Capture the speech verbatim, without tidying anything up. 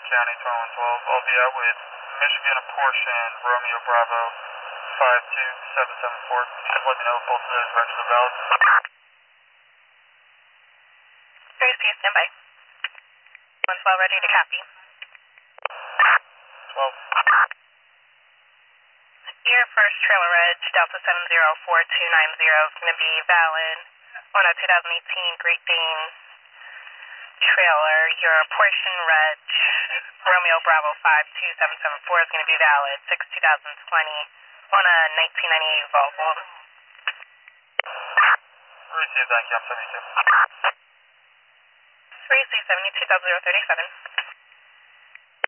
County twenty-one twelve. I'll be out with Michigan a Porsche and Romeo Bravo five two seven seven four. Just let me know if both of those regs are valid. three C, standby. one twelve, ready to copy. twelve. Your first trailer reg, Delta seven zero four two nine zero, is going to be valid on a two thousand eighteen Great Dane trailer. Your portion reg, Romeo Bravo five two seven seven four, is going to be valid six two thousand twenty on a nineteen ninety-eight Volvo. Received, thank you, I'm seventy-two. three C, seventy-two, zero zero thirty-seven.